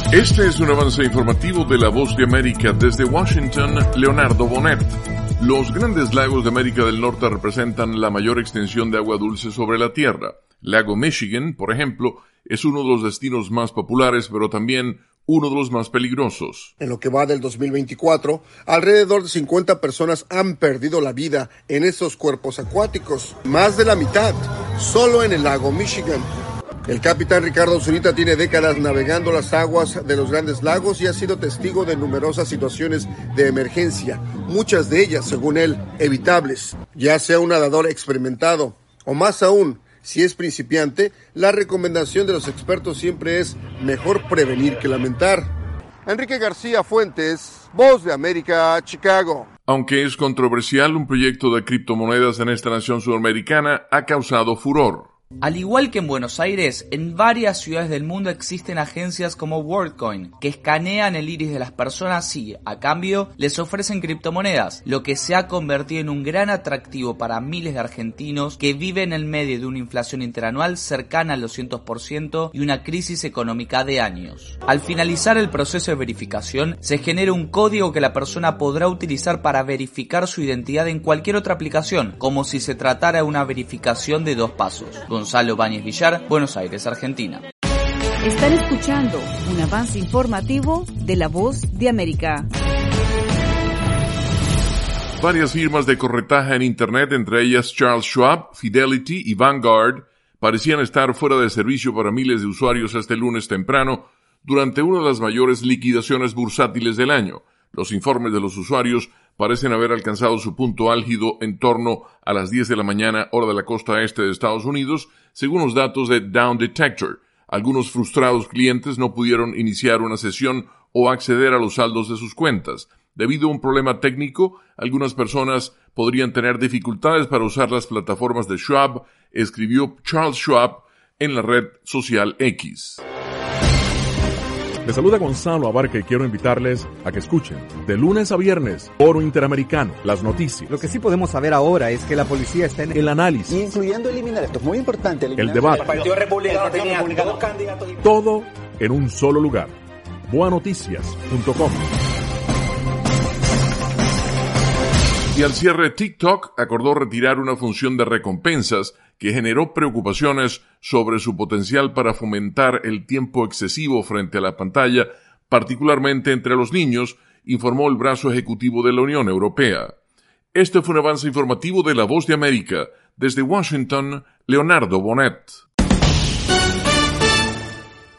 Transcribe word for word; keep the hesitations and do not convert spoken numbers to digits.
Este es un avance informativo de La Voz de América. Desde Washington, Leonardo Bonet. Los grandes lagos de América del Norte representan la mayor extensión de agua dulce sobre la Tierra. Lago Michigan, por ejemplo, es uno de los destinos más populares, pero también uno de los más peligrosos. En lo que va del dos mil veinticuatro, alrededor de cincuenta personas han perdido la vida en estos cuerpos acuáticos. Más de la mitad, solo en el lago Michigan. El capitán Ricardo Zurita tiene décadas navegando las aguas de los grandes lagos y ha sido testigo de numerosas situaciones de emergencia, muchas de ellas, según él, evitables. Ya sea un nadador experimentado o más aún, si es principiante, la recomendación de los expertos siempre es mejor prevenir que lamentar. Enrique García Fuentes, Voz de América, Chicago. Aunque es controversial, un proyecto de criptomonedas en esta nación sudamericana ha causado furor. Al igual que en Buenos Aires, en varias ciudades del mundo existen agencias como WorldCoin, que escanean el iris de las personas y, a cambio, les ofrecen criptomonedas, lo que se ha convertido en un gran atractivo para miles de argentinos que viven en medio de una inflación interanual cercana al doscientos por ciento y una crisis económica de años. Al finalizar el proceso de verificación, se genera un código que la persona podrá utilizar para verificar su identidad en cualquier otra aplicación, como si se tratara de una verificación de dos pasos. Gonzalo Báñez Villar, Buenos Aires, Argentina. Están escuchando un avance informativo de La Voz de América. Varias firmas de corretaje en Internet, entre ellas Charles Schwab, Fidelity y Vanguard, parecían estar fuera de servicio para miles de usuarios este lunes temprano durante una de las mayores liquidaciones bursátiles del año. Los informes de los usuarios parecen haber alcanzado su punto álgido en torno a las diez de la mañana, hora de la costa este de Estados Unidos, según los datos de Down Detector. Algunos frustrados clientes no pudieron iniciar una sesión o acceder a los saldos de sus cuentas. Debido a un problema técnico, algunas personas podrían tener dificultades para usar las plataformas de Schwab, escribió Charles Schwab en la red social X. Les saluda Gonzalo Abarca y quiero invitarles a que escuchen de lunes a viernes Foro Interamericano, las noticias. Lo que sí podemos saber ahora es que la policía está en el análisis, incluyendo eliminar, esto es muy importante, el debate, el Partido Republicano tenía dos candidatos, todo en un solo lugar. boa noticias punto com. Y al cierre, TikTok acordó retirar una función de recompensas que generó preocupaciones sobre su potencial para fomentar el tiempo excesivo frente a la pantalla, particularmente entre los niños, informó el brazo ejecutivo de la Unión Europea. Este fue un avance informativo de La Voz de América. Desde Washington, Leonardo Bonet.